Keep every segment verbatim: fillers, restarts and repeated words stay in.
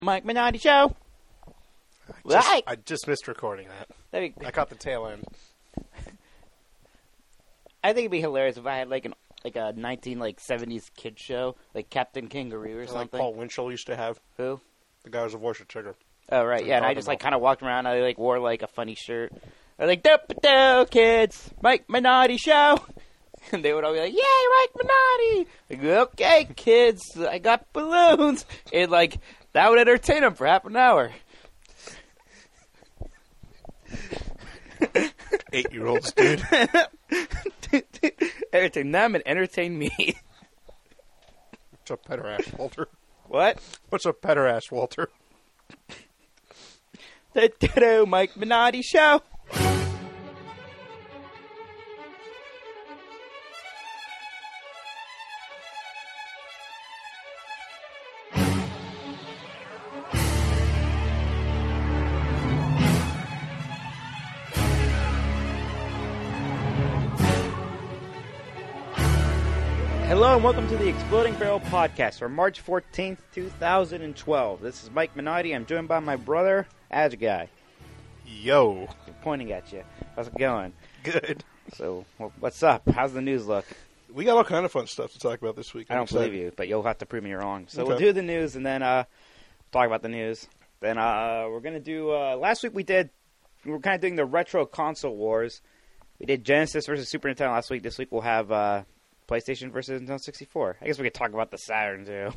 Mike Minotti Show. I just, Right. I just missed recording that. That'd be, I caught the tail end. I think it'd be hilarious if I had like an like a nineteen like seventies kid show, like Captain Kangaroo or Like something. Paul Winchell used to have. Who? The guy who's a voice of Tigger. Oh right, What yeah. And I talking just like about? kind of walked around. I like wore like a funny shirt. I was like, "Dope, dope, kids, Mike Minotti Show," and they would all be like, "Yay, Mike Minotti!" Like, okay, kids, I got balloons, and like that would entertain them for half an hour. Eight-year-olds, dude. Entertain them and entertain me. What's up, pederass, Walter? What? What's up, pederass, Walter? The Mike Minotti Show. Hello and welcome to the Exploding Barrel Podcast for March fourteenth, two thousand twelve. This is Mike Minotti. I'm joined by my brother, Azguy. Yo. I'm pointing at you. How's it going? Good. So, wh- what's up? How's the news look? We got all kind of fun stuff to talk about this week. I don't believe you, but you'll have to prove me wrong. So Okay. we'll do the news and then uh, talk about the news. Then uh, we're going to do... Uh, last week we did... We were kind of doing the retro console wars. We did Genesis versus Super Nintendo last week. This week we'll have uh, PlayStation versus Nintendo sixty-four. I guess we could talk about the Saturn, too.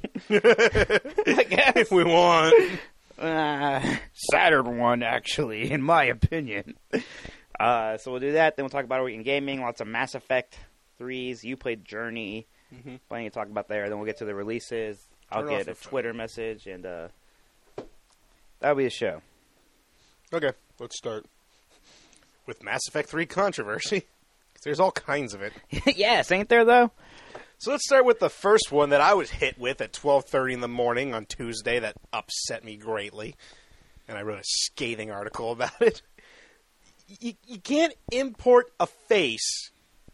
I guess. If we want. Uh, Saturn one, actually, in my opinion. Uh, so we'll do that. Then we'll talk about our week in gaming. Lots of Mass Effect threes. You played Journey. Mm-hmm. Plenty to talk about there. Then we'll get to the releases. I'll Turn get off a the phone. Twitter message, and uh, that'll be the show. Okay, let's start with Mass Effect three controversy. 'Cause there's all kinds of it. Yes, ain't there, though? So let's start with the first one that I was hit with at twelve thirty in the morning on Tuesday that upset me greatly. And I wrote a scathing article about it. You, you can't import a face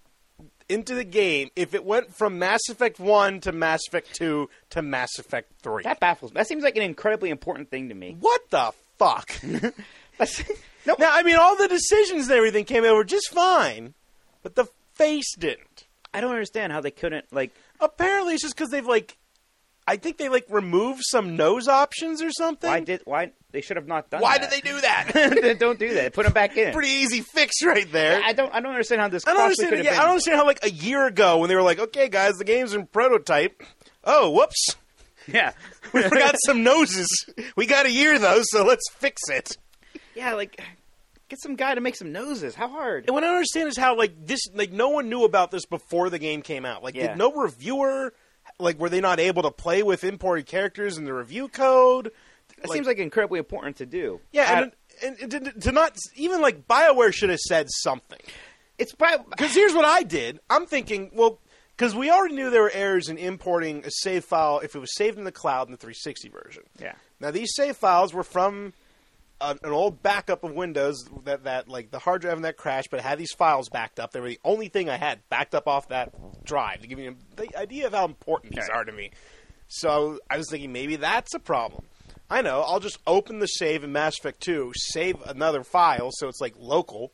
into the game if it went from Mass Effect one to Mass Effect two to Mass Effect three. That baffles me. That seems like an incredibly important thing to me. What the fuck? That's, no, Now, I mean, all the decisions and everything came over just fine, but the face didn't. I don't understand how they couldn't, like... Apparently, it's just because they've, like... I think they, like, removed some nose options or something. Why did... Why... They should have not done Why that. did they do that? Then don't do that. Put them back in. Pretty easy fix right there. I don't. I don't understand how this. I don't possibly understand. could have Yeah, been- I don't understand how, like, a year ago when they were like, okay, guys, the game's in prototype. Oh, whoops. Yeah, We forgot some noses. We got a year, though, so let's fix it. Yeah, like get some guy to make some noses. How hard? And what I don't understand is how, like, this, like, no one knew about this before the game came out. Like, Yeah. did no reviewer, like, were they not able to play with imported characters in the review code? It seems like incredibly important to do. Yeah, I- and, and, and to, to not, even, like, BioWare should have said something. it's probably Because here's what I did. I'm thinking, well, because we already knew there were errors in importing a save file if it was saved in the cloud in the three sixty version. yeah. Now, these save files were from a, an old backup of Windows that, that, like, the hard drive in that crashed, but it had these files backed up. They were the only thing I had backed up off that drive to give you the idea of how important these Okay. are to me. So I was thinking maybe that's a problem. I know. I'll just open the save in Mass Effect two, save another file so it's, like, local.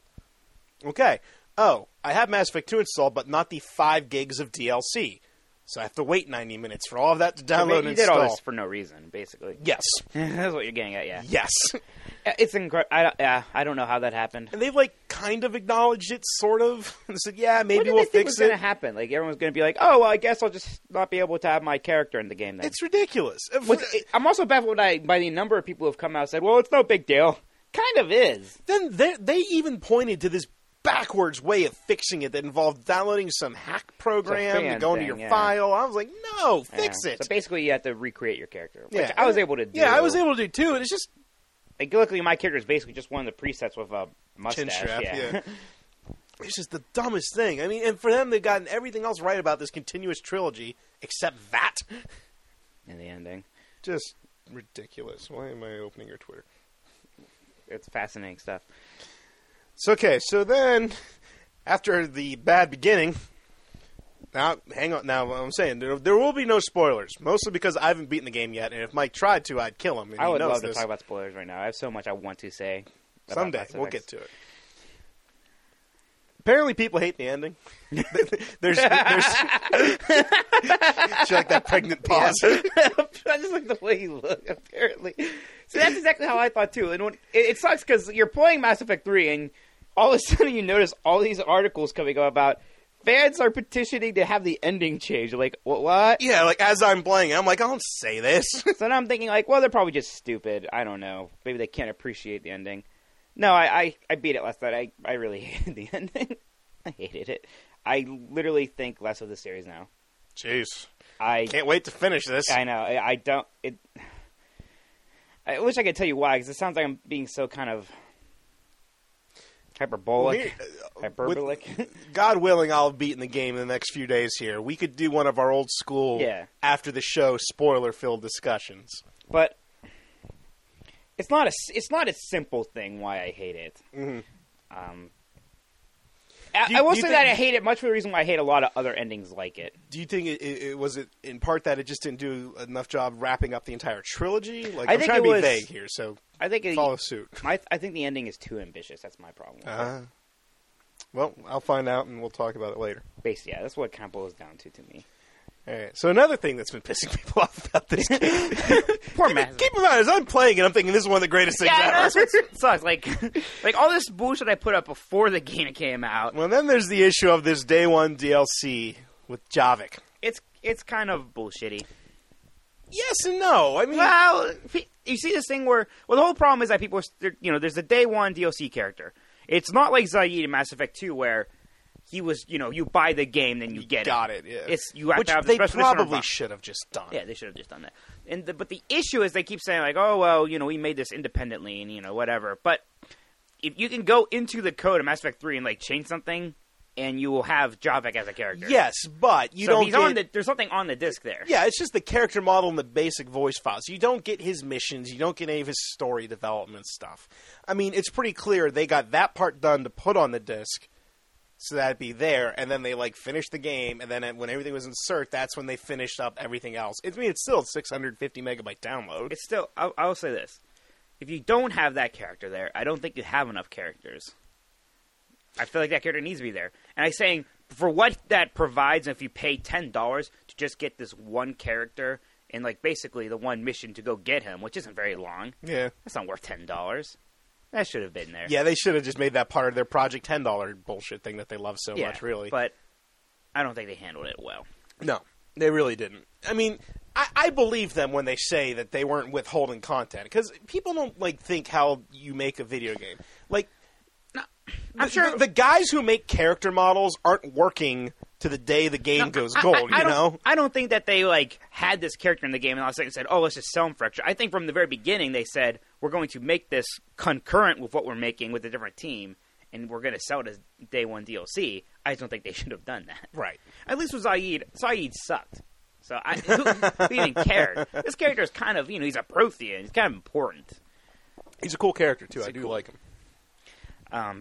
Okay. Oh, I have Mass Effect two installed, but not the five gigs of D L C. So I have to wait ninety minutes for all of that to I download mean, and you install. did all this for no reason, basically. Yes. That's what you're getting at. Yeah. Yes. It's incredible. I, yeah, I don't know how that happened. And they've, like, kind of acknowledged it, sort of. And said, yeah, maybe what did we'll they think fix was going it. to happen? Like everyone's going to be like, "Oh, well, I guess I'll just not be able to have my character in the game." Then It's ridiculous. What's- it- I'm also baffled by, by the number of people who have come out and said, "Well, it's no big deal." Kind of is. Then they, they even pointed to this backwards way of fixing it that involved downloading some hack program to fan go into thing, your yeah. file. I was like, no, fix Yeah. it. So basically, you have to recreate your character, which Yeah. I was able to do. Yeah, I was able to do, too. And it's just Like, luckily, my character is basically just one of the presets with a mustache. chin strap. yeah. Yeah. It's just the dumbest thing. I mean, and for them, they've gotten everything else right about this continuous trilogy except that. In the ending, Just ridiculous. Why am I opening your Twitter? it's fascinating stuff. So, okay, so then, after the bad beginning, Now, hang on. Now, I'm saying there, there will be no spoilers, mostly because I haven't beaten the game yet, and if Mike tried to, I'd kill him. And I he would knows love to this. talk about spoilers right now. I have so much I want to say. about Someday Mass we'll Effect. get to it. Apparently, people hate the ending. there's, there's she like that pregnant pause. I just like the way you look. Apparently, so that's exactly how I thought too. And when, it, it sucks because you're playing Mass Effect three, and all of a sudden you notice all these articles coming up about fans are petitioning to have the ending changed. You're like, what? What? Yeah, like as I'm playing, I'm like, I don't say this. So now I'm thinking like, well, they're probably just stupid. I don't know. Maybe they can't appreciate the ending. No, I, I, I beat it last night. I, I really hated the ending. I hated it. I literally think less of the series now. Jeez. I Can't wait to finish this. I know. I, I don't. It. I wish I could tell you why, because it sounds like I'm being so kind of hyperbolic. Well, here, uh, hyperbolic. with- God willing, I'll have beaten the game in the next few days here. We could do one of our old school, Yeah. after the show, spoiler-filled discussions. But it's not a. It's not a simple thing why I hate it. Mhm. Um. I, Do you- I will do you say think- that I hate it much for the reason why I hate a lot of other endings like it. Do you think it, it, it was it in part that it just didn't do enough job wrapping up the entire trilogy? Like I I'm think trying it to be was- vague here, so I think it, follow suit. my, I think the ending is too ambitious. That's my problem. with it. Uh, well, I'll find out and we'll talk about it later. Basically, yeah, that's what it kind of boils down to to me. All right. So another thing that's been pissing people off about this game. Poor keep, Mass. keep in mind, as I'm playing it, I'm thinking this is one of the greatest things Yeah, ever. that's what sucks. Like, like all this bullshit I put up before the game came out. Well, then there's the issue of this day one D L C with Javik. It's it's kind of bullshitty. Yes and no. I mean, Well, you see this thing where well, the whole problem is that people, are, you know, there's a day one D L C character. It's not like Zaid in Mass Effect two where he was, you know, you buy the game then you, you get got it. it. Yeah. It's you have Which to have the they special edition or probably box. should have just done. Yeah, they should have just done that. And the, but the issue is they keep saying like, oh well, you know, we made this independently and you know whatever. But if you can go into the code of Mass Effect three and like change something, and you will have Javik as a character. Yes, but you so don't he's get. on the, there's something on the disc there. Yeah, it's just the character model and the basic voice files. You don't get his missions. You don't get any of his story development stuff. I mean, it's pretty clear they got that part done to put on the disc, so that'd be there, and then they like finished the game, and then when everything was insert, that's when they finished up everything else. I mean, it's still a six hundred fifty megabyte download. It's still. I'll, I'll say this: if you don't have that character there, I don't think you have enough characters. I feel like that character needs to be there. And I'm saying for what that provides, if you pay ten dollars to just get this one character and like basically the one mission to go get him, which isn't very long, Yeah, that's not worth ten dollars. That should have been there. yeah, they should have just made that part of their Project ten dollar bullshit thing that they love so Yeah, much. Really, But I don't think they handled it well. no, they really didn't. I mean, I, I believe them when they say that they weren't withholding content because people don't like think how you make a video game. Like, I'm the, sure the, the guys who make character models aren't working to the day the game No, goes I- gold. I, I you don't- know, I don't think that they like had this character in the game and all of a sudden said, "Oh, let's just sell him for extra." I think from the very beginning they said, "We're going to make this concurrent with what we're making with a different team, and we're going to sell it as day one D L C." I just don't think they should have done that. right? At least with Zaid, Zaid sucked. So I who, who even cared? This character is kind of, you know, he's a Prothean. He's kind of important. He's a cool character too. He's I do cool. like him. Um.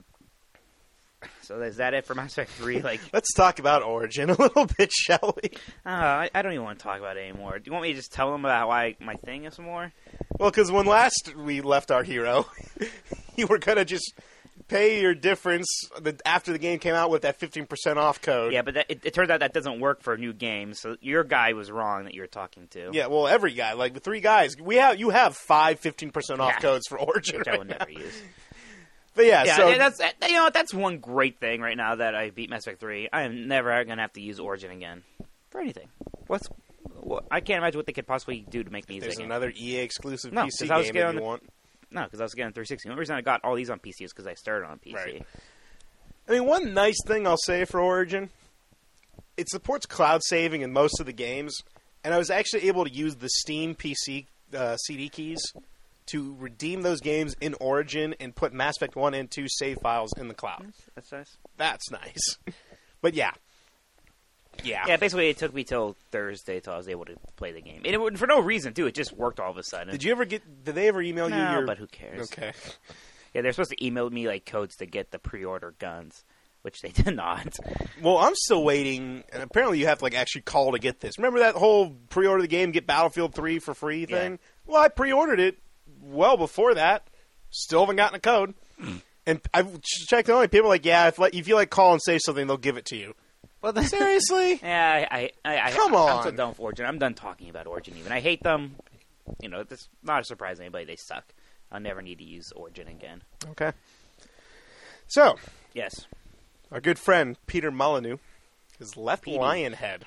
So is that it for Mass Effect three? Like, Let's talk about Origin a little bit, shall we? uh, I, I don't even want to talk about it anymore. Do you want me to just tell them about why my thing is some more? Well, because when last we left our hero, you were gonna just pay your difference the, after the game came out with that fifteen percent off code. Yeah, but that, it, it turns out that doesn't work for new games. So your guy was wrong that you were talking to. Yeah, well, every guy, like the three guys, we have you have five fifteen percent off Yeah. codes for Origin. Which I right would now. never use. But yeah, Yeah, so and that's that, you know what, that's one great thing right now that I beat Mass Effect three. I am never gonna have to use Origin again for anything. What's what, I can't imagine what they could possibly do to make me use there's it again. another E A exclusive No, P C 'cause I was game getting if on you the- want. No, because I was getting three sixty. The only reason I got all these on P C is because I started on P C. Right. I mean, one nice thing I'll say for Origin, it supports cloud saving in most of the games, and I was actually able to use the Steam P C uh, C D keys to redeem those games in Origin and put Mass Effect one and two save files in the cloud. That's nice. That's nice. But yeah. Yeah. Yeah, basically it took me till Thursday till I was able to play the game, and it would, for no reason too. It just worked all of a sudden. Did you ever get, did they ever email No, you your... but who cares? Okay. Yeah, they're supposed to email me like codes to get the pre-order guns. which they did not. Well, I'm still waiting, and apparently you have to like actually call to get this. Remember that whole pre-order the game, get Battlefield three for free thing? Yeah. Well, I pre-ordered it well before that. Still haven't gotten a code. And I've checked the only people like, yeah, if, like, if you like call and say something, they'll give it to you. Well, the, seriously? Yeah, I, I, I, Come I, on. I'm so done with Origin. I'm done talking about Origin. Even I hate them. You know, it's not a surprise to anybody. They suck. I'll never need to use Origin again. Okay. So, yes, our good friend Peter Molyneux has left Petey. Lionhead.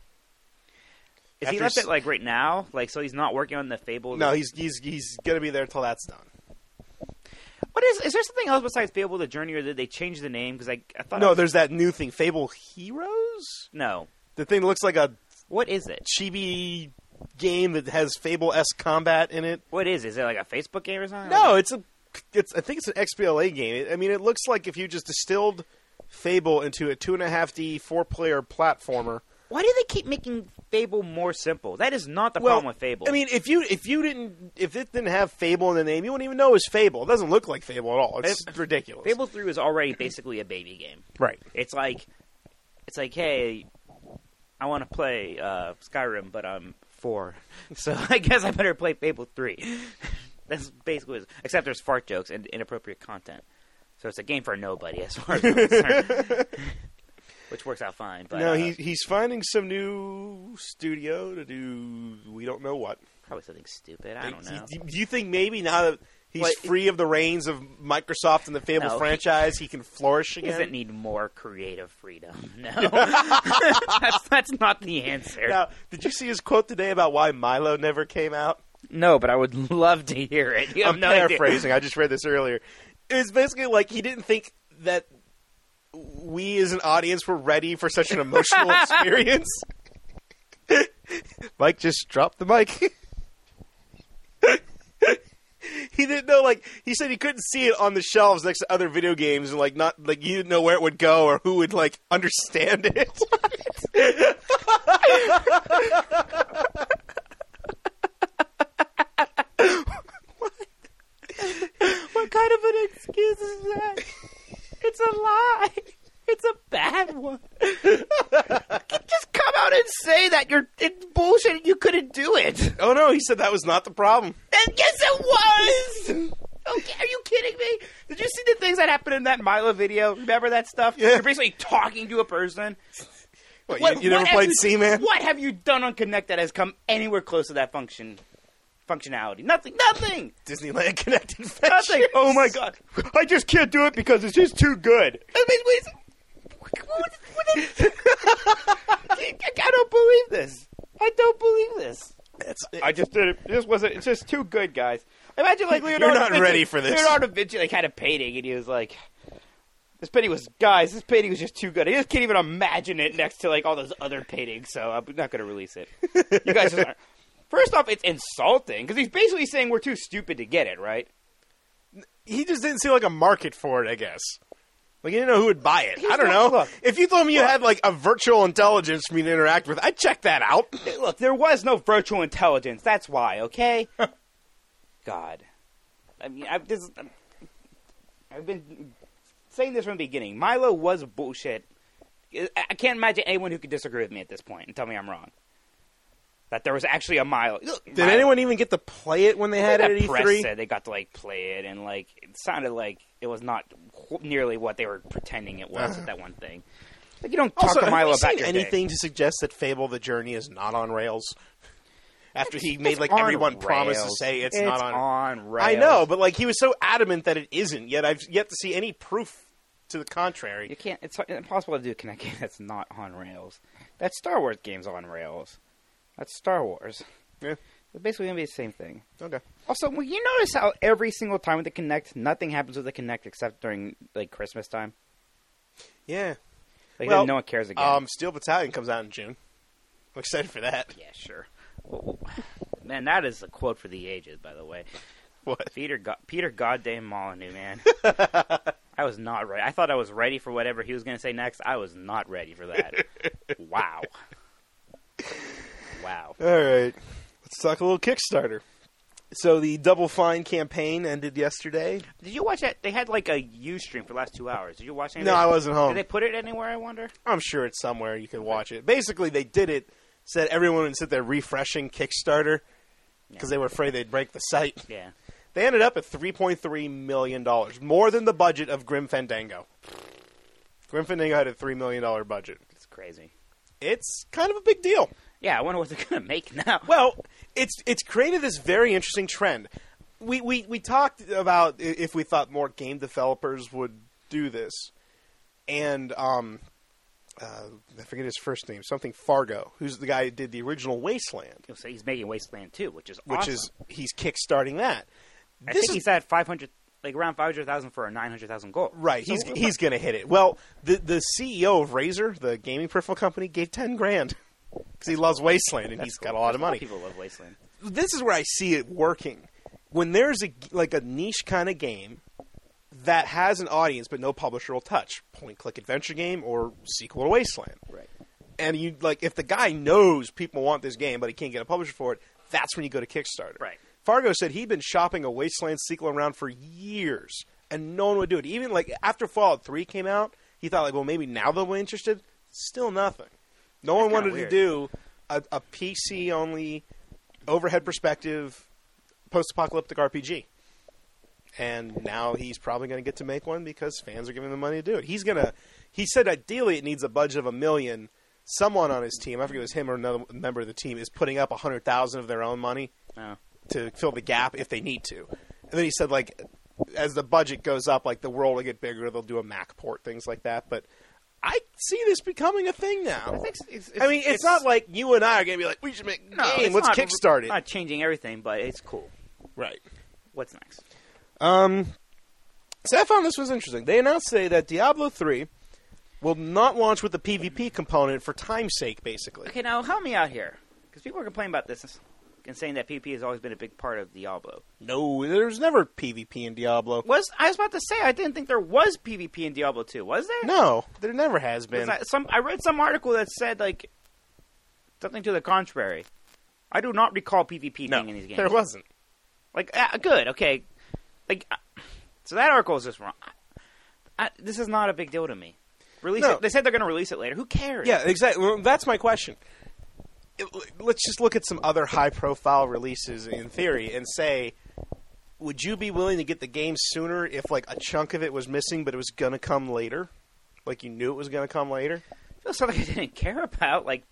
Is After he left s- it like right now? Like, so he's not working on the Fable? No, he's he's he's gonna be there till that's done. What is? Is there something else besides Fable: The Journey, or did they change the name? Because I, I thought. I No, was- there's that new thing, Fable Heroes. no. The thing that looks like a What is it? chibi game that has Fable-esque combat in it. What is? Is it like a Facebook game or something? No, it's a. It's. I think it's an X B L A game. I mean, it looks like if you just distilled Fable into a two and a half D four-player platformer. Why do they keep making Fable more simple? That is not the Well, problem with Fable. I mean, if you if you didn't if it didn't have Fable in the name, you wouldn't even know it was Fable. It doesn't look like Fable at all. It's If- ridiculous. Fable three was already basically a baby game. Right. It's like, it's like, hey, I want to play uh, Skyrim, but I'm four, so I guess I better play Fable three. That's basically what it is. Except there's fart jokes and inappropriate content, so it's a game for nobody as far as I'm concerned. Which works out fine. But, no, uh, he, he's finding some new studio to do. We don't know what. probably something stupid. I don't know. Do do you think maybe now that he's What- free of the reins of Microsoft and the Fable No, he- franchise, he can flourish He again? doesn't need more creative freedom. No, that's, that's not the answer. Now, did you see his quote today about why Milo never came out? No, but I would love to hear it. You have I'm no idea. paraphrasing. I just read this earlier. It was basically like he didn't think that we as an audience were ready for such an emotional experience. Mike just dropped the mic. He didn't know, like, he said he couldn't see it on the shelves next to other video games, and, like, not, like, you didn't know where it would go or who would, like, understand it. What kind of an excuse is that? It's a lie. It's a bad one. Just come out and say that you're it's bullshit and you couldn't do it. Oh, no, he said that was not the problem. And yes, it was. Okay, are you kidding me? Did you see the things that happened in that Milo video? Remember that stuff? Yeah. You're basically talking to a person. What, What- you, you what never have played you- Seaman? What have you done on Connect that has come anywhere close to that function functionality? Nothing. Nothing. Disneyland Connected Adventures. Nothing. Oh my god. I just can't do it because it's just too good. I mean, wait. What, what is, I don't believe this. I don't believe this. That's, I just did it. This wasn't. It's just too good, guys. Imagine like Leonardo. You're not Vinci, ready for this. Leonardo Vinci like had a painting, and he was like, "This painting was, guys. This painting was just too good. I just can't even imagine it next to like all those other paintings. So I'm not going to release it. You guys just aren't." First off, it's insulting because he's basically saying we're too stupid to get it, right? he just didn't see like a market for it, I guess. Like, he didn't know who would buy it. He's I don't not- know. look. if you told me you Look. had like a virtual intelligence for me to interact with, I'd check that out. Look, there was no virtual intelligence. That's why, okay? God. I mean, I've, this, I've been saying this from the beginning. Milo was bullshit. I I can't imagine anyone who could disagree with me at this point and tell me I'm wrong. That there was actually a Milo. Look, Did Milo- anyone even get to play it when they had it at the E press three? said they got to, like, play it, and, like, it sounded like it was not qu- nearly what they were pretending it was at that one thing. Like, you don't talk Also, to have Milo you about seen your anything to suggest that Fable the Journey is not on rails? After he It's- made it's like on everyone promise to rails. say it's, It's not on. on rails. I know, but like he was so adamant that it isn't. Yet I've yet to see any proof to the contrary. You can't. It's impossible to do a Kinect game that's not on rails. That Star Wars game's on rails. That's Star Wars. Yeah. It's basically gonna be the same thing. Okay. Also, will you notice how every single time with the Kinect, nothing happens with the Kinect except during like Christmas time? Yeah. Like Well, then no one cares again. Um, Steel Battalion comes out in June. I'm excited for that. yeah, sure. Well, man, that is a quote for the ages, by the way. What? Peter, Go- Peter, goddamn Molyneux, man. I was not ready. I thought I was ready for whatever he was going to say next. I was not ready for that. Wow. Wow. All right. Let's talk a little Kickstarter. So the Double Fine campaign ended yesterday. Did you watch that? They had like a Ustream for the last two hours. Did you watch any? No, of it? I wasn't home. Did they put it anywhere? I wonder. I'm sure it's somewhere you can watch it. Basically, they did it. Said everyone would sit there refreshing Kickstarter because Yeah. they were afraid they'd break the site. Yeah. They ended up at three point three million dollars, more than the budget of Grim Fandango. Grim Fandango had a three million dollars budget. It's crazy. It's kind of a big deal. Yeah, I wonder what they're gonna make now. Well, it's it's created this very interesting trend. We, we, we talked about if we thought more game developers would do this. And um, uh, I forget his first name, something Fargo, who's the guy who did the original Wasteland. So he's making Wasteland two, which is Which awesome. is, he's kickstarting that. I This think is- he's at five hundred, like around five hundred thousand for a nine hundred thousand goal. Right, So he's we're- he's going to hit it. Well, the the C E O of Razer, the gaming peripheral company, gave ten grand because he loves Wasteland and That's he's cool. got a lot of There's money. People love Wasteland. This is where I see it working. When there's a like a niche kind of game that has an audience but no publisher will touch, point click adventure game or sequel to Wasteland. Right. And you like if the guy knows people want this game but he can't get a publisher for it, that's when you go to Kickstarter. Right. Fargo said he'd been shopping a Wasteland sequel around for years and no one would do it. Even like after Fallout three came out, he thought like, well, maybe now they'll be interested. Still nothing. No one That's kinda wanted weird. to do a, a P C only overhead perspective post-apocalyptic R P G. And now he's probably going to get to make one because fans are giving him the money to do it. He's going to he said ideally it needs a budget of a million. Someone on his team, I forget if it was him or another member of the team, is putting up one hundred thousand dollars of their own money Oh. to fill the gap if they need to. And then he said, like, as the budget goes up, like, the world will get bigger, they'll do a Mac port, things like that. But I see this becoming a thing I, now. think it's, it's, I mean, it's, not like you and I are going to be like, we should make a no, game, it's let's not, kickstart it. Not changing everything, but it's cool. Right. What's next? Um, so I found this was interesting. They announced today that Diablo three will not launch with the PvP component for time's sake, basically. Okay, now help me out here, because people are complaining about this and saying that PvP has always been a big part of Diablo. No, there's never PvP in Diablo. Was I was about to say I didn't think there was PvP in Diablo two, was there? No, there never has been. I, some I read some article that said like something to the contrary. I do not recall PvP No, being in these games. there wasn't. Like, uh, good, okay. Like, uh, so that article is just wrong. I, I, this is not a big deal to me. Release No. it. They said they're going to release it later. Who cares? Yeah, exactly. Well, that's my question. It- let's just look at some other high-profile releases in theory and say, would you be willing to get the game sooner if, like, a chunk of it was missing but it was going to come later? Like, you knew it was going to come later? It feels like I didn't care about, like,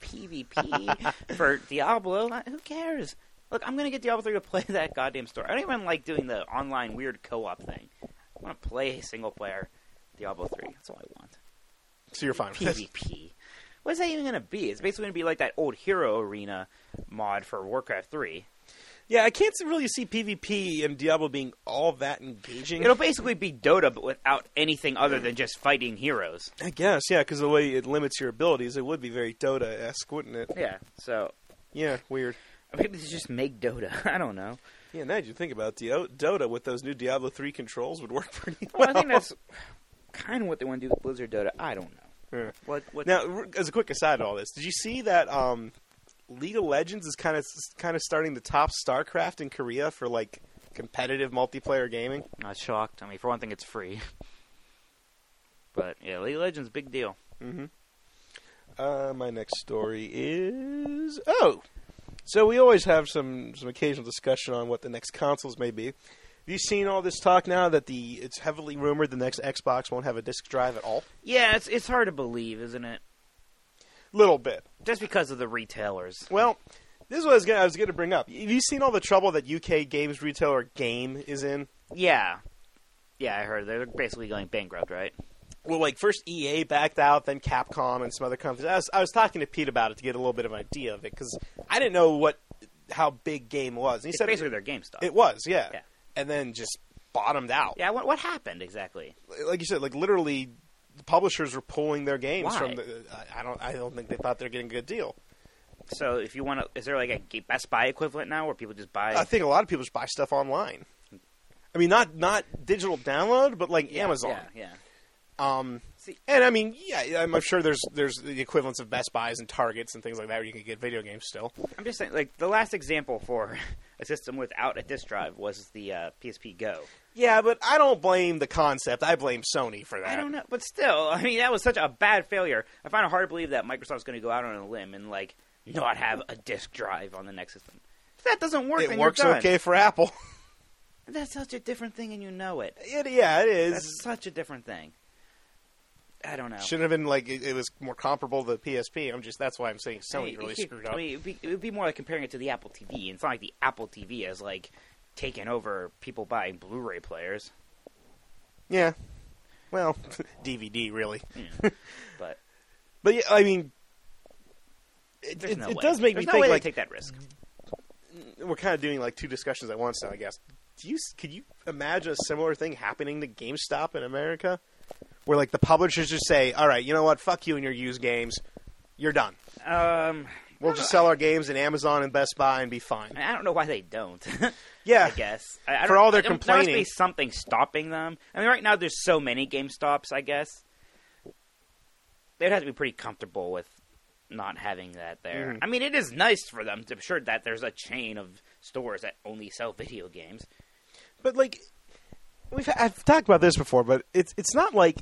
PvP for Diablo. I- Who cares? Look, I'm going to get Diablo three to play that goddamn story. I don't even like doing the online weird co-op thing. I want to play single-player Diablo three. That's all I want. So you're fine with this. PvP. What is that even going to be? It's basically going to be like that old Hero Arena mod for Warcraft three. Yeah, I can't really see PvP in Diablo being all that engaging. It'll basically be Dota, but without anything other than just fighting heroes. I guess, yeah, because the way it limits your abilities, it would be very Dota-esque, wouldn't it? Yeah, so Yeah, weird. maybe they just make Dota. I don't know. Yeah, now that you think about it, Dota with those new Diablo three controls would work pretty well. Well, I think that's kind of what they want to do with Blizzard Dota. I don't know. Yeah. What? What? Now, r- as a quick aside to all this, did you see that um, League of Legends is kind of kind of starting to top StarCraft in Korea for like competitive multiplayer gaming? Not shocked. I mean, for one thing, it's free. But yeah, League of Legends, big deal. Mm-hmm. Uh, my next story is oh, so we always have some some occasional discussion on what the next consoles may be. Have you seen all this talk now that the it's heavily rumored the next Xbox won't have a disc drive at all? Yeah, it's it's hard to believe, isn't it? Little bit. Just because of the retailers. Well, this is what I was gonna, I was going to bring up. Have you seen all the trouble that U K games retailer Game is in? Yeah. Yeah, I heard. They're basically going bankrupt, right? Well, like first E A backed out, then Capcom and some other companies. I was, I was talking to Pete about it to get a little bit of an idea of it because I didn't know what how big Game was. And he It's said basically their GameStop. it was, yeah. Yeah. And then just bottomed out. Yeah, what what happened exactly? Like you said, like literally, the publishers were pulling their games Why? from the. I I don't. I don't think they thought they were getting a good deal. So if you want to, is there like a Best Buy equivalent now where people just buy? I think a lot of people just buy stuff online. I mean, not not digital download, but like yeah, Amazon. Yeah, yeah. Um, See, And I mean, yeah, I'm, I'm sure there's there's the equivalents of Best Buys and Targets and things like that where you can get video games still. I'm just saying, like, the last example for a system without a disc drive was the uh, P S P Go. Yeah, but I don't blame the concept. I blame Sony for that. I don't know, but still, I mean, that was such a bad failure. I find it hard to believe that Microsoft's going to go out on a limb and, like, not have a disc drive on the next system. If that doesn't work, It then works you're done. okay for Apple. That's such a different thing, and you know it. It, yeah, it is. That's such a different thing. I don't know. Shouldn't have been like it, it was more comparable to the P S P. I'm just that's why I'm saying Sony I mean, really it- screwed up. I mean, it'd be, it would be more like comparing it to the Apple T V. It's not like the Apple T V has like taken over people buying Blu-ray players. Yeah, well, D V D really, Yeah. But but yeah, I mean, it, there's it, no it way. does make there's me no way think to like take that risk. we're kind of doing like two discussions at once now. I guess. Do you could you imagine a similar thing happening to GameStop in America, where like the publishers just say, "All right, you know what? Fuck you and your used games. You're done. Um, We'll just sell our games in Amazon and Best Buy and be fine." I don't know why they don't. Yeah, I guess. I, I For don't- all their there- There must complaining. be something stopping them. I mean, right now there's so many GameStops, I guess. They'd have to be pretty comfortable with not having that there. Mhm. I mean, it is nice for them to sure that there's a chain of stores that only sell video games. But like, we've I've talked about this before, but it's it's not like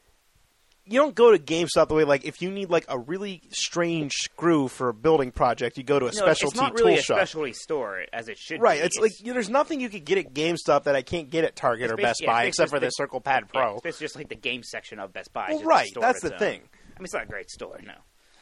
you don't go to GameStop the way like if you need like a really strange screw for a building project, you go to a No, specialty it's not really tool a shop. specialty store as it should Right, be. it's, like you know, there's nothing you could get at GameStop that I can't get at Target It's or basi- Best yeah, Buy, it's except for just the the- Circle Pad yeah, Pro. it's just like the game section of Best Buy. Well, just a right, store that's of the its own. thing. I mean, it's not a great store, no.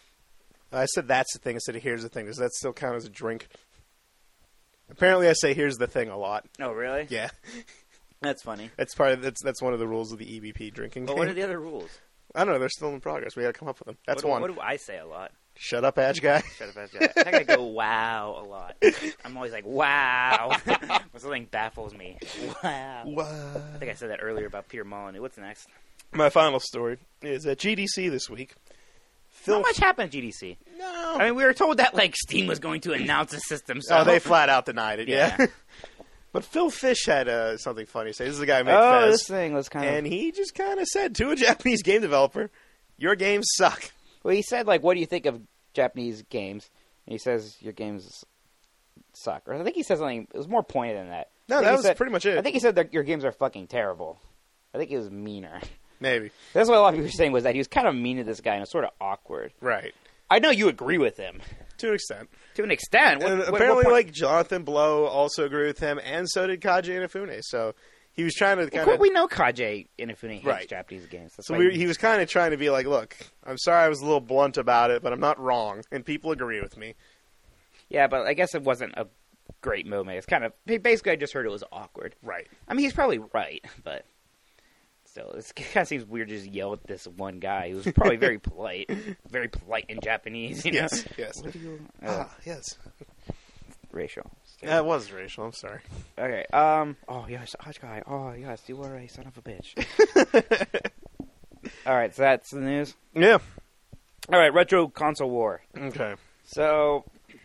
I said that's the thing instead of here's the thing. Does that still count as a drink? Apparently, I say here's the thing a lot. Oh, really? Yeah, That's funny. that's part of that's that's one of the rules of the E B P drinking But game. what are the other rules? I don't know. They're still in progress. We got to come up with them. That's what, one. What do I say a lot? Shut up, Edge guy. Shut up, Edge guy. I think I go wow a lot. I'm always like wow when something baffles me. Wow. What? I think I said that earlier about Peter Molyneux. What's next? My final story is at G D C this week. Phil, Not much happened at G D C. no. I mean, we were told that like Steam was going to announce a system. So oh, they flat out denied it. Yeah. Yeah. But Phil Fish had uh, something funny to say. This is the guy who made oh, Fez, this thing was kind and he just kind of said to a Japanese game developer, "Your games suck." Well, he said like, "What do you think of Japanese games?" And he says, "Your games suck." Or I think he said something. It was more pointed than that. No, I think that he was said- pretty much it. I think he said that your games are fucking terrible. I think he was meaner. Maybe. That's what a lot of people were saying was that he was kind of mean to this guy and it's sort of awkward. Right. I know you agree with him To an extent. to an extent. What, and what- apparently, what point- like, Jonathan Blow also agreed with him, and so did Kaji Inafune. So he was trying to Well, kind of... we know Kaji Inafune hates Right. Japanese games. That's So why we, he was kind of trying to be like, look, I'm sorry I was a little blunt about it, but I'm not wrong, and people agree with me. yeah, but I guess it wasn't a great moment. It's kind of basically I just heard it was awkward. Right. I mean, he's probably right, but still, it kind of seems weird to just yell at this one guy who's probably very polite, very polite in Japanese. You know? Yes, yes. What do you? Uh, Ah, yes. racial. That was racial, I'm sorry. Okay. Um. Oh yes, Hot guy. Oh yes, you are a son of a bitch. All right, so that's the news. Yeah. All right, retro console war. Okay. So,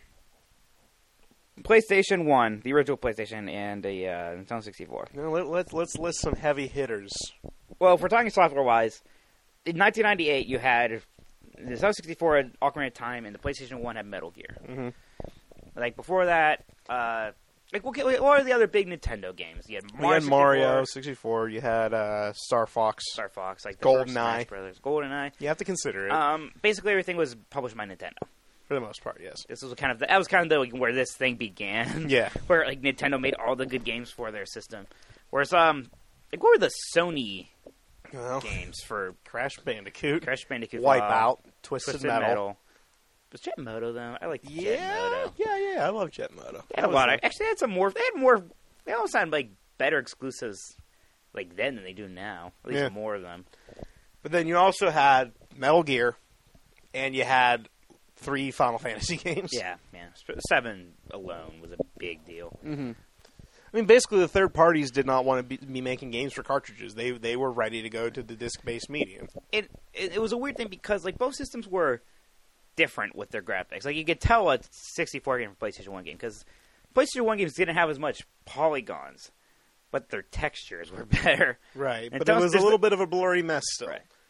PlayStation One, the original PlayStation, and a uh, Nintendo sixty-four. Now, let, let's, let's list some heavy hitters. Well, if we're talking software-wise, in nineteen ninety-eight, you had the Nintendo sixty-four had Ocarina of Time, and the PlayStation One had Metal Gear. Mm-hmm. Like before that, uh, like what, what are the other big Nintendo games? You had You Mario, had Mario, sixty-four, sixty-four, you had uh, Star Fox. Star Fox, like the GoldenEye. first Smash Brothers, GoldenEye. You have to consider it, Um, basically, everything was published by Nintendo. for the most part, yes. This was kind of the, that was kind of the, like, where this thing began. Yeah. Where like Nintendo made all the good games for their system. Whereas um, like what were the Sony Well, games for Crash Bandicoot, Crash Bandicoot? Wipeout, uh, Twisted, Twisted Metal. Metal. Was Jet Moto though? I like Jet Yeah, Moto. yeah, yeah. I love Jet Moto. They had a lot of, actually, they had some more. They had more. They all sound like better exclusives, like then than they do now. At least Yeah. more of them. But then you also had Metal Gear, and you had three Final Fantasy games. Yeah, man. Seven alone was a big deal. Mm-hmm. I mean, basically, the third parties did not want to be, be making games for cartridges. They they were ready to go to the disc-based medium. It, it it was a weird thing because like both systems were different with their graphics. Like you could tell a sixty-four game from PlayStation One game because PlayStation One games didn't have as much polygons, but their textures were better. Right, And but it those- was a there's little the- bit of a blurry mess still. Right.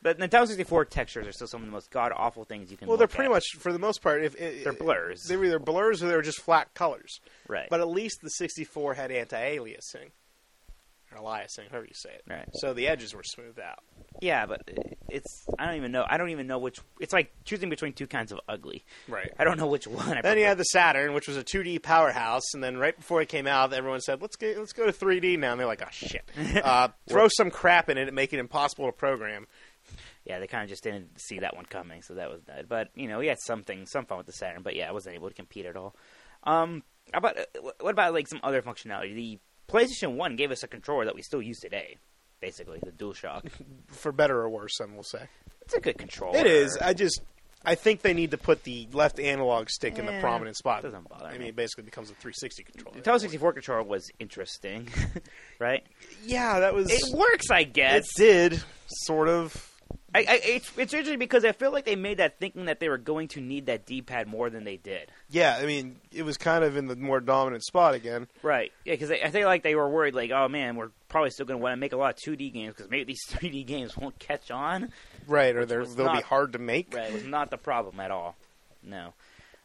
But Nintendo sixty-four textures are still some of the most god-awful things you can Well, look they're pretty at. much, for the most part, if it, They're blurs. They were either blurs or they were just flat colors. Right. But at least the sixty-four had anti-aliasing. Or aliasing, however you say it. Right. So the edges were smoothed out. Yeah, but it's... I don't even know. I don't even know which... It's like choosing between two kinds of ugly. Right. I don't know which one I Then prefer. you had the Saturn, which was a two D powerhouse, and then right before it came out, everyone said, let's go, let's go to three D now. And they're like, oh, shit. Uh, throw some crap in it and make it impossible to program. Yeah, they kind of just didn't see that one coming, so that was dead. But, you know, we had something, some fun with the Saturn, but yeah, I wasn't able to compete at all. Um, how about, uh, what about, like, some other functionality? The PlayStation one gave us a controller that we still use today, basically, the DualShock. For better or worse, some will say. It's a good controller. It is. I just... I think they need to put the left analog stick in the Eh, prominent spot. doesn't bother I me. mean, it basically becomes a three sixty controller. The Nintendo sixty-four controller was interesting, right? Yeah, that was... It works, I guess. It did, sort of. I, I, it's, it's interesting because I feel like they made that thinking that they were going to need that D-pad more than they did. Yeah, I mean, it was kind of in the more dominant spot again. Right. Yeah, because I think like they were worried, like, oh man, we're probably still going to want to make a lot of two D games because maybe these three D games won't catch on. Right, or they're, was they'll not- be hard to make. Right. It was not the problem at all. No.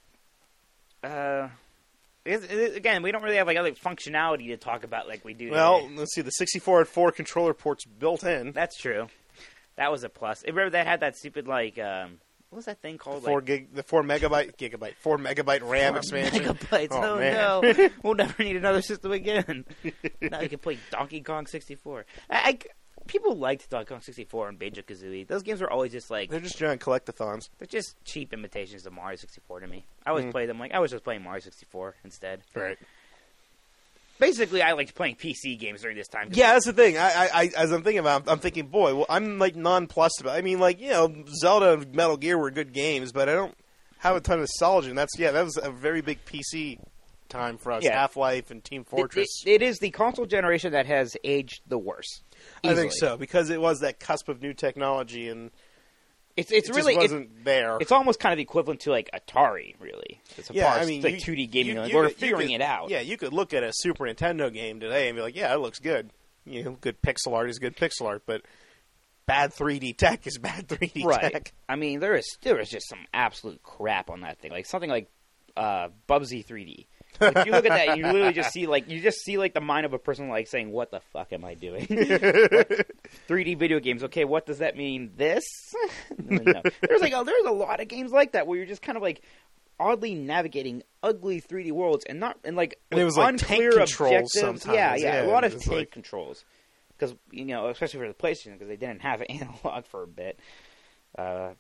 Uh, it's, it, again, we don't really have like other functionality to talk about like we do. Well, today. let's see, the sixty-four had four controller ports built in. That's true. That was a plus. Remember that had that stupid like um, what was that thing called? Four like, gig, the four megabyte, gigabyte, four megabyte RAM four expansion. megabytes. Oh, Oh, man. no, we'll never need another system again. Now you can play Donkey Kong sixty-four. I, I- people liked Donkey Kong sixty-four and Banjo-Kazooie. Those games were always just like They're just giant collectathons. they're just cheap imitations of Mario sixty-four to me. I always Mm. play them like I was just playing Mario sixty-four instead. Right. Basically, I liked playing P C games during this time. Yeah, that's the thing. I, I, I as I'm thinking about, it, I'm thinking, boy, well, I'm like nonplussed about. I mean, like you know, Zelda and Metal Gear were good games, but I don't have a ton of nostalgia. And that's yeah, that was a very big P C time for us. Yeah. Half-Life and Team It- Fortress. It, it is the console generation that has aged the worst. I think Easily. so because it was that cusp of new technology, and It's it's it really just it's, wasn't there. it's almost kind of equivalent to like Atari, really. It's a Yeah, part, I mean, like you- two D gaming. you- like, you we're could- you figuring could- it out. Yeah, you could look at a Super Nintendo game today and be like, yeah, it looks good. You know, good pixel art is good pixel art, but bad three D tech is bad three D Right. tech. I mean, there is there is just some absolute crap on that thing. Like something like uh, Bubsy three D. If you look at that, you literally just see like you just see like the mind of a person like saying, "What the fuck am I doing?" three D video games. Okay, what does that mean? This? No. There's like a, there's a lot of games like that where you're just kind of like oddly navigating ugly three D worlds and not and like And it with was like tank unclear controls objectives. sometimes. Yeah, yeah, Yeah, a lot it of was tank like- controls because you know, especially for the PlayStation because they didn't have analog for a bit. Uh,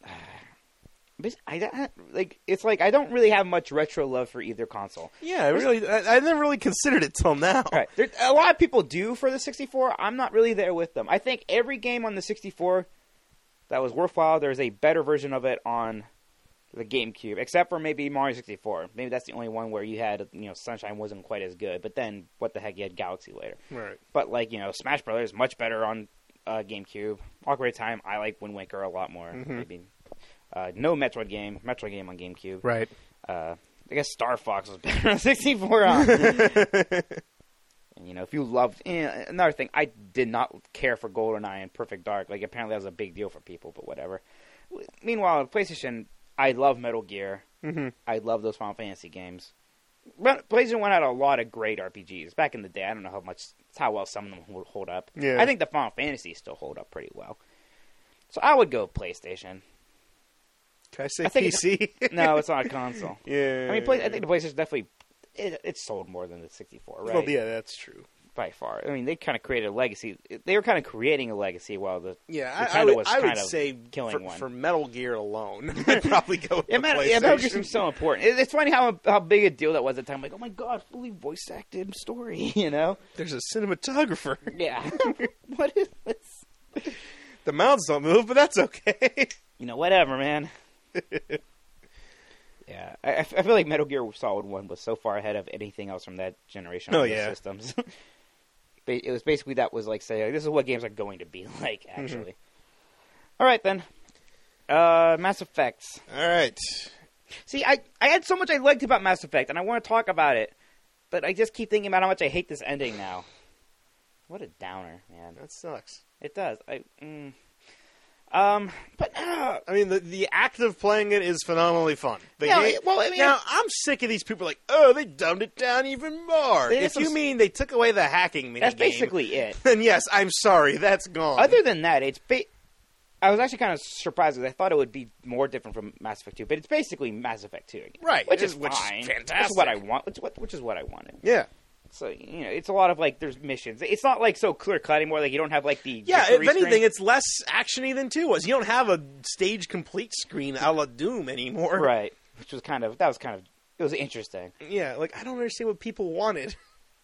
but I, I like it's like I don't really have much retro love for either console. Yeah, I really, I, I never really considered it till now. Right. There, a lot of people do for the sixty-four. I'm not really there with them. I think every game on the sixty-four that was worthwhile, there's a better version of it on the GameCube, except for maybe Mario sixty-four. Maybe that's the only one where you had, you know, Sunshine wasn't quite as good. But then, what the heck, you had Galaxy later. Right. But, like, you know, Smash Brothers, much better on uh, GameCube. Ocarina of Time, I like Wind Waker a lot more. Mhm. Maybe uh, no Metroid game. Metroid game on GameCube. Right. Uh, I guess Star Fox was better on sixty-four. On. And, you know, if you loved... eh, another thing, I did not care for GoldenEye and Perfect Dark. Like, apparently that was a big deal for people, but whatever. Meanwhile, on PlayStation, I love Metal Gear. Mm-hmm. I love those Final Fantasy games. But PlayStation one had a lot of great R P Gs. Back in the day, I don't know how much, how well some of them would hold up. Yeah. I think the Final Fantasies still hold up pretty well. So I would go PlayStation. Can I say I think P C? No, it's not a console. Yeah. I mean, play, I think the PlayStation definitely... It, it sold more than the sixty-four, right? Well, yeah, that's true. By far. I mean, they kind of created a legacy. They were kind of creating a legacy while the... Yeah, Nintendo I, I would, was I would kind of say killing for, one. for Metal Gear alone, I'd probably go with Yeah, the Metal, PlayStation. yeah, Metal Gear seems so important. It, it's funny how how big a deal that was at the time. Like, oh my god, fully voice acted story, you know? There's a cinematographer. Yeah. What is this? The mouths don't move, but that's okay. You know, whatever, man. Yeah, I, I feel like Metal Gear Solid one was so far ahead of anything else from that generation Oh, of yeah. systems. It was basically that was like saying, this is what games are going to be like, actually. Mm-hmm. All right, then. Uh, Mass Effect. All right. See, I, I had so much I liked about Mass Effect, and I want to talk about it, but I just keep thinking about how much I hate this ending now. What a downer, man. That sucks. It does. I mm, Um, but uh, I mean, the the act of playing it is phenomenally fun. The Yeah, game, well, I mean- now I'm sick of these people like, oh, they dumbed it down even more. It is If some you s- mean they took away the hacking minigame, that's basically it. then yes, I'm sorry, that's gone. Other than that, it's ba- I was actually kind of surprised because I thought it would be more different from Mass Effect two, but it's basically Mass Effect two again. Right, Which it is is- which is fine. Which is fantastic. what I want. Which, what, which is what I wanted. yeah. So, you know, it's a lot of, like, there's missions. It's not, like, so clear-cut anymore. Like, you don't have, like, the Yeah, if victory anything, screen. it's less action-y than two was. You don't have a stage complete screen a la Doom anymore. Right. Which was kind of, that was kind of, it was interesting. Yeah, like, I don't understand what people wanted.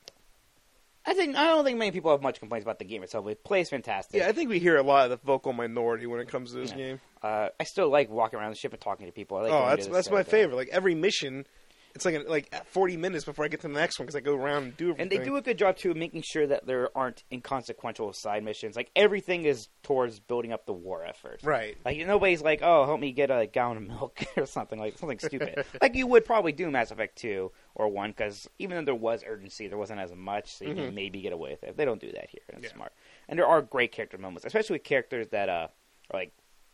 I think, I don't think many people have much complaints about the game itself. It plays fantastic. Yeah, I think we hear a lot of the vocal minority when it comes to this Yeah. game. Uh, I still like walking around the ship and talking to people. I like Oh, going that's to the that's my Citadel. favorite. Like, every mission, it's like like forty minutes before I get to the next one because I go around and do everything. And they do a good job, too, of making sure that there aren't inconsequential side missions. Like, everything is towards building up the war effort. Right. Like, nobody's like, oh, help me get a gallon of milk or something, like something stupid. Like you would probably do Mass Effect two or one, because even though there was urgency, there wasn't as much, so you can maybe get away with it. They don't do that here, and it's Yeah. smart. And there are great character moments, especially with characters that uh, are like,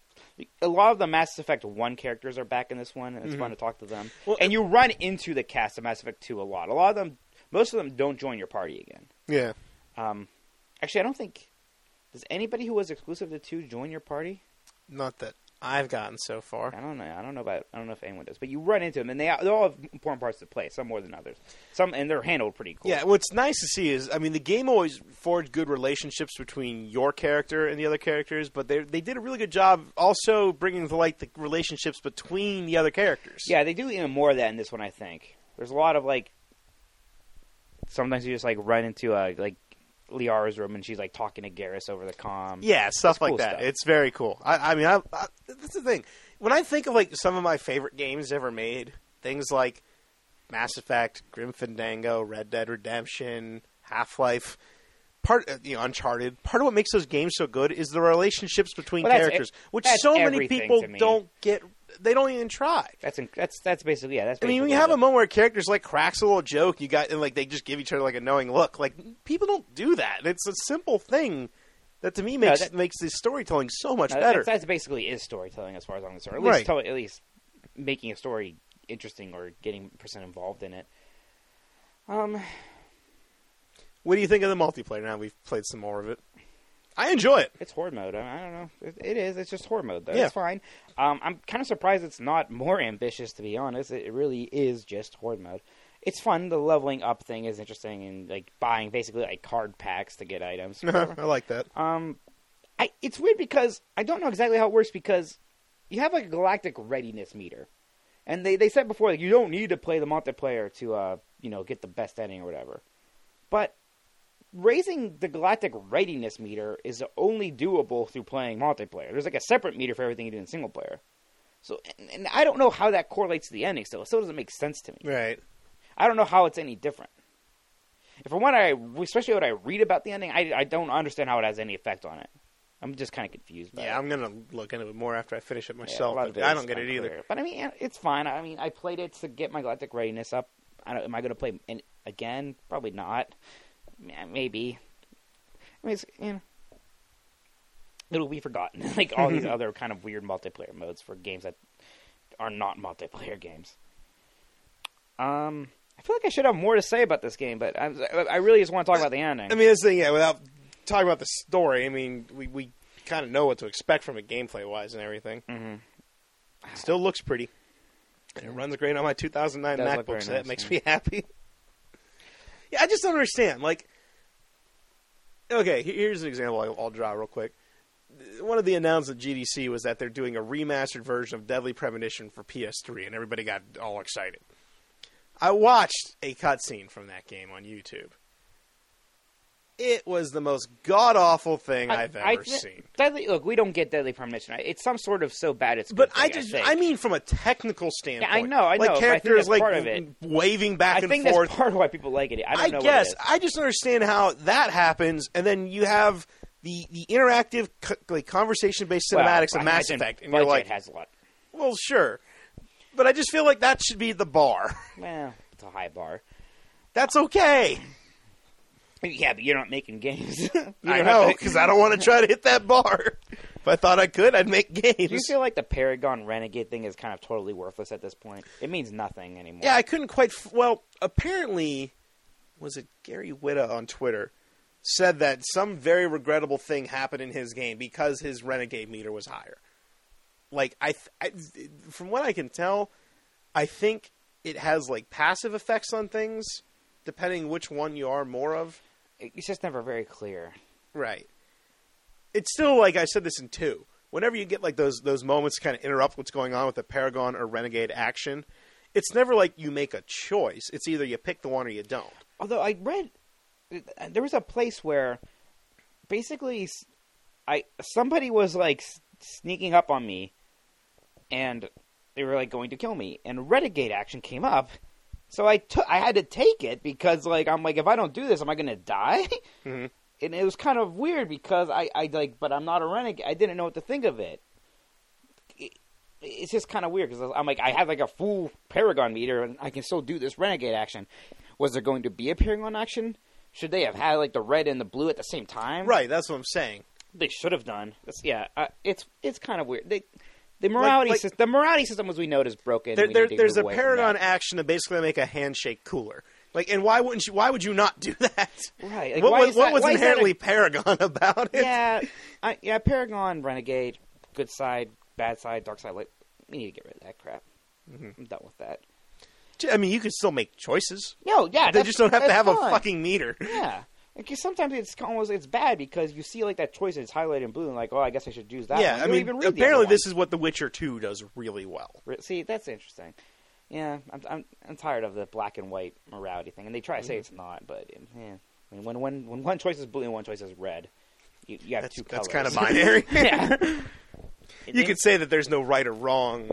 a lot of the Mass Effect one characters are back in this one, and it's fun to talk to them. Well, and you run into the cast of Mass Effect two a lot. A lot of them, most of them don't join your party again. Yeah. Um, actually, I don't think, does anybody who was exclusive to two join your party? Not that I've gotten so far. I don't know. I don't know about. I don't know if anyone does, but you run into them, and they they all have important parts to play. Some more than others. Some, and they're handled pretty cool. Yeah, what's nice to see is, I mean, the game always forged good relationships between your character and the other characters, but they they did a really good job also bringing to light the relationships between the other characters. Yeah, they do even more of that in this one. I think there's a lot of like. Sometimes you just like run into uh, like Liara's room, and she's like talking to Garrus over the comm. Yeah, stuff It's like cool that. stuff. It's very cool. I, I mean, I, I, that's the thing. When I think of like some of my favorite games ever made, things like Mass Effect, Grim Fandango, Red Dead Redemption, Half-Life, part uh, you know, Uncharted. Part of what makes those games so good is the relationships between Well, that's characters, e- which that's so many everything people to me. don't get. They don't even try. That's in, that's that's basically yeah. That's I mean, when basically you have the- a moment where characters like cracks a little joke, you got and like they just give each other like a knowing look. Like people don't do that. It's a simple thing that to me makes that- makes the storytelling so much no, better. That's, that's basically is storytelling as far as I'm concerned. At Right. least tell, at least making a story interesting or getting a person involved in it. Um. What do you think of the multiplayer now we've played some more of it? I enjoy it. It's horde mode. I don't know. It, it is. It's just horde mode, though. Yeah. It's fine. Um, I'm kind of surprised it's not more ambitious, to be honest. It, it really is just horde mode. It's fun. The leveling up thing is interesting, and like buying basically like card packs to get items. I like that. um, I it's weird because I don't know exactly how it works because you have like a galactic readiness meter, and they they said before like you don't need to play the multiplayer to uh you know get the best ending or whatever, but raising the galactic readiness meter is only doable through playing multiplayer. There's like a separate meter for everything you do in single player. So, and, and I don't know how that correlates to the ending still. It still doesn't make sense to me. Right. I don't know how it's any different. If from what I, especially what I read about the ending, I, I don't understand how it has any effect on it. I'm just kind of confused by Yeah, it. I'm gonna look into it more after I finish it Yeah, a myself. lot of but it I is don't get it either. unclear. But I mean, it's fine. I mean, I played it to get my galactic readiness up. I don't, am I going to play it again? Probably not. Maybe. I mean, it's, you know, it'll be forgotten. Like all these other kind of weird multiplayer modes for games that are not multiplayer games. Um, I feel like I should have more to say about this game, but I, I really just want to talk about the ending. I mean, that's the thing. Yeah, without talking about the story, I mean, we we kind of know what to expect from it, gameplay wise and everything. mm-hmm. Still looks pretty. And it runs great on my two thousand nine Does look MacBook, very so that nice, makes yeah. me happy. Yeah, I just don't understand. Like, okay, he- here's an example I'll, I'll draw real quick. One of the announcements at G D C was that they're doing a remastered version of Deadly Premonition for P S three, and everybody got all excited. I watched a cutscene from that game on YouTube. It was the most god-awful thing I, have ever I, seen. Deadly, look, we don't get Deadly Premonition. It's some sort of so bad it's good But thing, I just, think. I mean from a technical standpoint. Yeah, I know, I know, Like but I think characters that's like part of it. waving back I and think forth. that's part of why people like it. I don't I know guess. what it is. I just understand how that happens, and then you have the, the interactive co- like conversation-based Well, cinematics I of Mass imagine Effect, and you're budget like, has a lot. well, sure. But I just feel like that should be the bar. Well, it's a high bar. That's okay. Yeah, but you're not making games. You I don't know, have to- because I don't want to try to hit that bar. If I thought I could, I'd make games. Do you feel like the Paragon Renegade thing is kind of totally worthless at this point? It means nothing anymore. Yeah, I couldn't quite... F- well, apparently, was it Gary Whitta on Twitter, said that some very regrettable thing happened in his game because his Renegade meter was higher. Like, I, th- I from what I can tell, I think it has, like, passive effects on things, depending which one you are more of. It's just never very clear. Right. It's still, like I said this in two. Whenever you get, like, those those moments to kind of interrupt what's going on with the Paragon or Renegade action, it's never like you make a choice. It's either you pick the one or you don't. Although I read... There was a place where basically I somebody was, like, sneaking up on me, and they were, like, going to kill me. And Renegade action came up, so I took I had to take it because, like, I'm like, if I don't do this, am I going to die? Mm-hmm. And it was kind of weird because I, I, like, but I'm not a Renegade. I didn't know what to think of it. it it's just kind of weird because I'm like, I have, like, a full Paragon meter, and I can still do this Renegade action. Was there going to be a Paragon action? Should they have had, like, the red and the blue at the same time? Right, that's what I'm saying. They should have done. That's, yeah, uh, it's it's kind of weird. They, the morality like, like, system, the morality system, as we know, is broken. There, we there, need to there's move a away from Paragon that. action to basically make a handshake cooler. Like, and why wouldn't you? Why would you not do that? Right. Like, what why was, is what that- was why is that inherently a- Paragon about it? Yeah, I, yeah. Paragon, Renegade, good side, bad side, dark side. Like, we need to get rid of that crap. Mm-hmm. I'm done with that. I mean, you can still make choices. No, yeah, They that's- just don't have to that's have fine. a fucking meter. Yeah. Because sometimes it's almost it's bad because you see like that choice that's highlighted in blue and like, oh, I guess I should use that. Yeah, one. You I don't mean, even read the apparently other this is what The Witcher two does really well. one. See, that's interesting. Yeah, I'm I'm, I'm tired of the black and white morality thing, and they try to Mm-hmm. say it's not, but yeah, I mean, when when when one choice is blue and one choice is red, you, you have That's, two that's colors. kind of binary. yeah. You could say that there's no right or wrong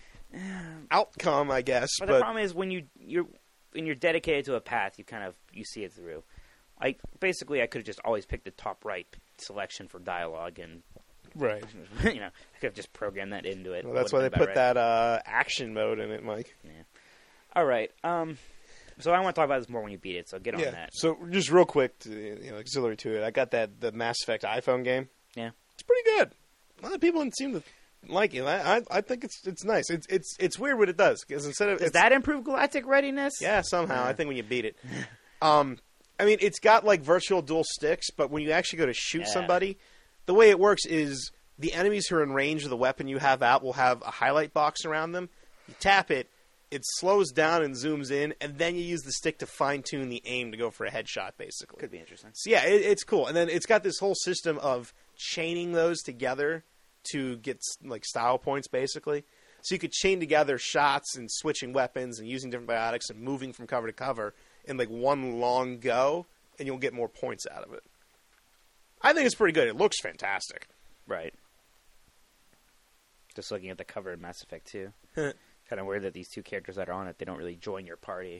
outcome, I guess. But, But, the problem is when you you're when you're dedicated to a path, you kind of you see it through. I basically I could have just always picked the top right selection for dialogue, and right. you know I could have just programmed that into it. Well, that's Would've why they been put about right. that uh, action mode in it, Mike. Yeah. All right. Um. So I want to talk about this more when you beat it. So get on that. So just real quick, to, you know, auxiliary to it, I got that the Mass Effect iPhone game. Yeah. It's pretty good. A lot of people didn't seem to like it. I I, I think it's it's nice. It's it's it's weird what it does because instead of Does it's- that improve galactic readiness? yeah somehow Yeah. I think when you beat it, um, I mean it's got like virtual dual sticks, but when you actually go to shoot Yeah. somebody, the way it works is the enemies who are in range of the weapon you have out will have a highlight box around them. You tap it. It slows down and zooms in, and then you use the stick to fine-tune the aim to go for a headshot, basically. Could be interesting. So, yeah, it, it's cool. And then it's got this whole system of chaining those together to get, like, style points, basically. So you could chain together shots and switching weapons and using different biotics and moving from cover to cover in, like, one long go, and you'll get more points out of it. I think it's pretty good. It looks fantastic. Right. Just looking at the cover of Mass Effect two. Kind of weird that these two characters that are on it, they don't really join your party.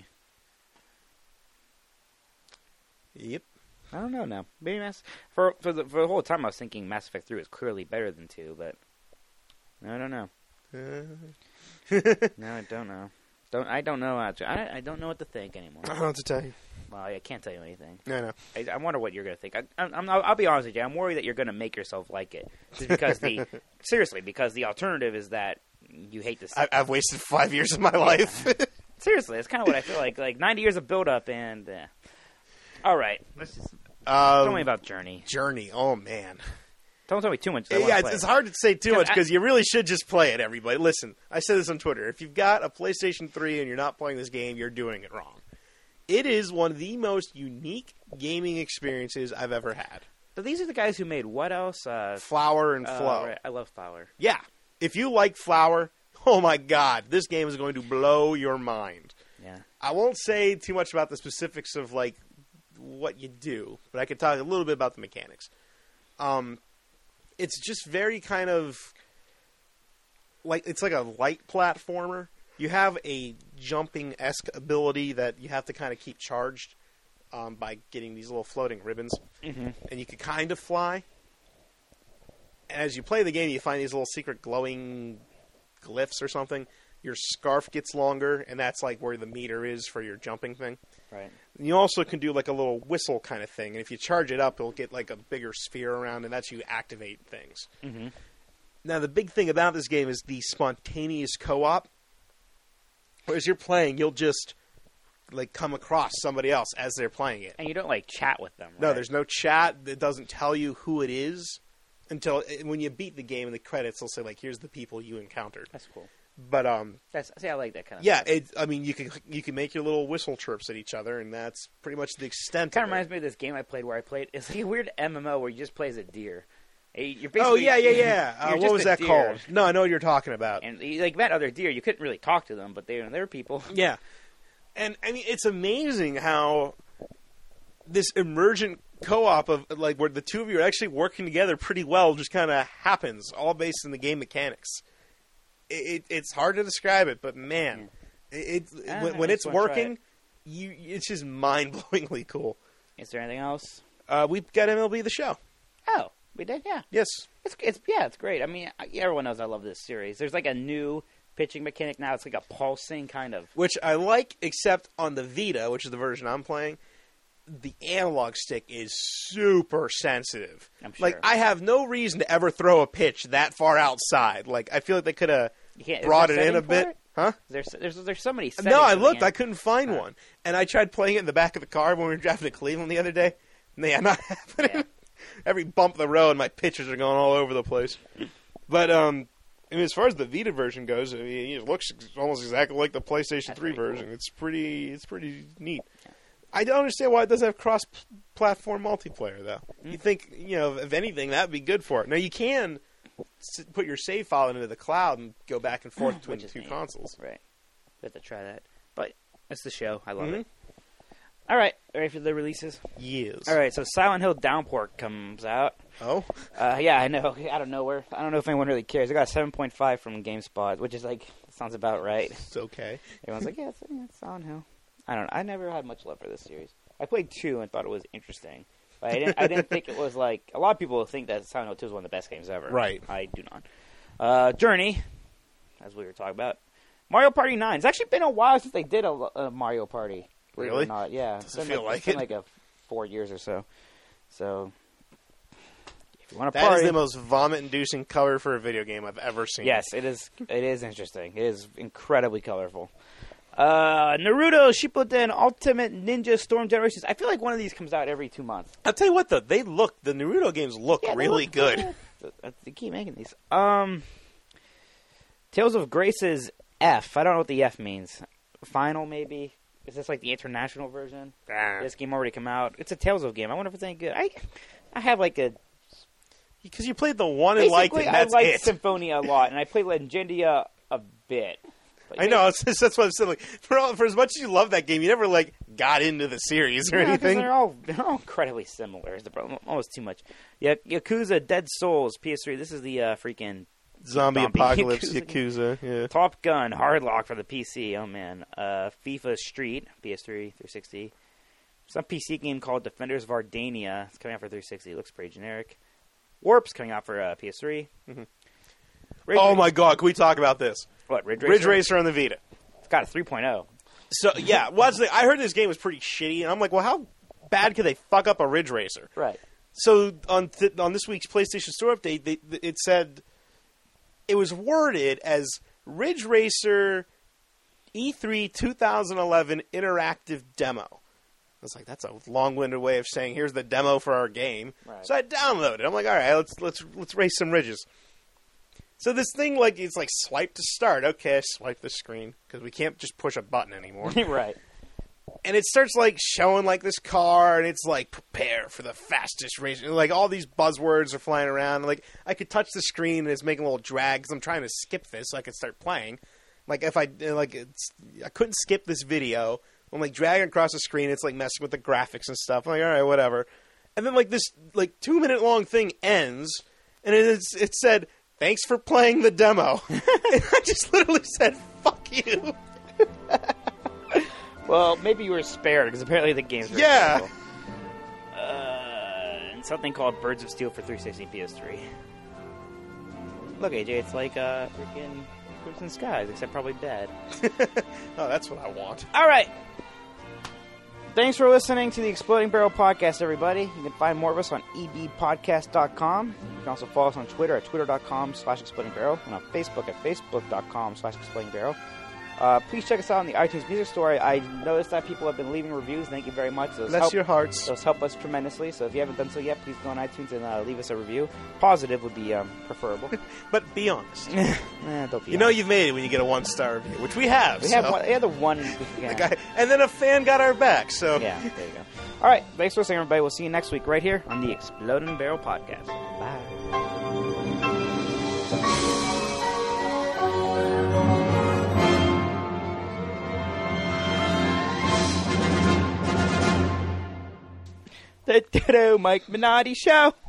Yep. I don't know now. Maybe Mass for for the for the whole time I was thinking Mass Effect three was clearly better than two, but I don't know. No, I don't know. Don't I don't know. How to, I I don't know what to think anymore. I don't know what to tell you. Well, I can't tell you anything. I know. I, I wonder what you're gonna think. I, I'm, I'm, I'll be honest with you. I'm worried that you're gonna make yourself like it, just because the seriously because the alternative is that you hate this. I, I've wasted five years of my life. Seriously, that's kind of what I feel like. Like ninety years of build up, and uh, all right. Let's just um, tell me about Journey. Journey. Oh, man. Don't tell me too much. I wanna Yeah, play it's, it's it. hard to say too 'Cause much I- because you really should just play it, everybody. Listen, I said this on Twitter. If you've got a PlayStation three and you're not playing this game, you're doing it wrong. It is one of the most unique gaming experiences I've ever had. But these are the guys who made what else? Uh, Flower and uh, Flow. right, I love Flower. Yeah. If you like Flower, oh my god, this game is going to blow your mind. Yeah. I won't say too much about the specifics of like what you do, but I could talk a little bit about the mechanics. Um, it's just very kind of like it's like a light platformer. You have a jumping-esque ability that you have to kind of keep charged um, by getting these little floating ribbons, Mm-hmm. and you can kind of fly. And as you play the game, you find these little secret glowing glyphs or something. Your scarf gets longer, and that's like where the meter is for your jumping thing. Right. You also can do like a little whistle kind of thing, and if you charge it up, it'll get like a bigger sphere around, and that's how you activate things. Mm-hmm. Now, the big thing about this game is the spontaneous co-op. Whereas you're playing, you'll just like come across somebody else as they're playing it. And you don't like chat with them. Right? No, there's no chat. It doesn't tell you who it is until when you beat the game. In the credits, they'll say like, "Here's the people you encountered." That's cool. But um, That's see, I like that kind of. yeah, stuff. it, I mean, you can you can make your little whistle chirps at each other, and that's pretty much the extent. Kind of of reminds me of this game I played where I played. It's like a weird M M O where you just play as a deer. You're basically, oh yeah, yeah, yeah. you're Uh, just what was a that deer. called? No, I know what you're talking about. And you like met other deer. You couldn't really talk to them, but they they're people. Yeah, and I mean, it's amazing how this emergent co-op of like where the two of you are actually working together pretty well just kind of happens, all based in the game mechanics. It, it, it's hard to describe it, but man, it, it I when, when just it's wanna try working, it. you it's just mind-blowingly cool. Is there anything else? Uh, we've got M L B The Show. Oh, we did. Yeah, Yes. it's it's yeah, it's great. I mean, I- everyone knows I love this series. There's like a new pitching mechanic now. It's like a pulsing kind of. Which I like, except on the Vita, which is the version I'm playing, the analog stick is super sensitive. I'm sure. Like, I have no reason to ever throw a pitch that far outside. Like, I feel like they could have You can't- is brought there it in a setting for bit. it? Huh? There's there's there's so many. No, I settings looked. for the I couldn't find Huh. one. And I tried playing it in the back of the car when we were driving to Cleveland the other day. Yeah, not happening. Yeah. Every bump of the road, my pictures are going all over the place. But um, I mean, as far as the Vita version goes, I mean, it looks almost exactly like the PlayStation That's three pretty version. cool. It's pretty, it's pretty neat. I don't understand why it doesn't have cross-platform multiplayer, though. Mm. You think, you know, if anything, that'd be good for it. Now, you can s- put your save file into the cloud and go back and forth between Which the is two neat. consoles. Right. We have to try that. But it's the show. I love Mhm. it. All right, ready for the releases? Yes. All right, so Silent Hill Downpour comes out. Oh? Uh, yeah, I know. Out of nowhere. I don't know if anyone really cares. I got a seven point five from GameSpot, which is like, sounds about right. It's okay. Everyone's like, yeah, it's, yeah, it's Silent Hill. I don't know. I never had much love for this series. I played two and thought it was interesting. But I didn't, I didn't think it was like, a lot of people think that Silent Hill two is one of the best games ever. Right. I do not. Uh, Journey, as we were talking about. Mario Party nine. It's actually been a while since they did a, a Mario Party. Believe it or Really? not. Yeah. Doesn't It's been feel like it's been it. like a four years or so. So, if you want to That party. is the most vomit-inducing cover for a video game I've ever seen. Yes, it is. It is interesting. It is incredibly colorful. Uh, Naruto Shippuden Ultimate Ninja Storm Generations. I feel like one of these comes out every two months. I'll tell you what, though. They look, the Naruto games look Yeah, they really look good. They keep making these. Um, Tales of Grace's F. I don't know what the F means. Final, maybe? Is this like the international version? Ah. This game already come out. It's a Tales of game. I wonder if it's any good. I, I have like a. Because you played the one and liked it, Basically, and I that's like it. Symphonia a lot, and I played Legendia a bit. But I yeah, know, it's, it's, that's what I'm saying. Like, for, all, for as much as you love that game, you never, like, got into the series or Yeah, 'cause anything. They're all they're all incredibly similar. Is the problem? Almost too much. Yeah, Yakuza Dead Souls P S three. This is the uh, freaking Zombie, Zombie Apocalypse, Yakuza. Yakuza, yeah. Top Gun Hardlock for the P C. Oh man, uh, FIFA Street P S three, three sixty. Some P C game called Defenders of Ardania. It's coming out for three sixty. It looks pretty generic. Warp's coming out for uh, P S three. Mm-hmm. Ridge Oh Ra- my god, can we talk about this? What Ridge Racer? Ridge Racer on the Vita. It's got a three oh. So, yeah, what's the, I heard this game was pretty shitty, and I'm like, well, how bad could they fuck up a Ridge Racer? Right. So, on th- on this week's PlayStation Store update, they, it said, it was worded as Ridge Racer E three twenty eleven Interactive Demo. I was like, that's a long-winded way of saying, here's the demo for our game. Right. So I downloaded it. I'm like, all right, let's let's let's race some ridges. So this thing, like, it's like swipe to start. Okay, I swipe the screen because we can't just push a button anymore. Right. And it starts, like, showing, like, this car, and it's like, prepare for the fastest race. And, like, all these buzzwords are flying around. Like, I could touch the screen, and it's making a little drag because I'm trying to skip this so I could start playing. Like, if I, like, it's, I couldn't skip this video. I'm, like, dragging across the screen. It's, like, messing with the graphics and stuff. I'm like, all right, whatever. And then, like, this, like, two-minute-long thing ends, and it's, it said, thanks for playing the demo. And I just literally said, fuck you. Well, maybe you were spared because apparently the game's very Yeah. difficult. Uh, and something called Birds of Steel for three sixty P S three. Look, A J, it's like uh, freaking Crimson Skies, except probably bad. Oh, that's what I want. All right. Thanks for listening to the Exploding Barrel Podcast, everybody. You can find more of us on e b podcast dot com. You can also follow us on Twitter at twitter dot com slash exploding barrel and on Facebook at facebook dot com slash exploding barrel. Uh, please check us out on the iTunes Music Store. I noticed that people have been leaving reviews. Thank you very much. Those Bless help, your hearts. Those help us tremendously. So if you haven't done so yet, please go on iTunes and uh, leave us a review. Positive would be um, preferable. But be honest. eh, don't be You know honest. you've made it when you get a one-star review, which we have. We so. have one, we had the one. Yeah. The guy, and then a fan got our back, so... Yeah, there you go. All right, thanks for listening, everybody. We'll see you next week right here on the Exploding Barrel Podcast. Bye. The Ditto Mike Minotti Show.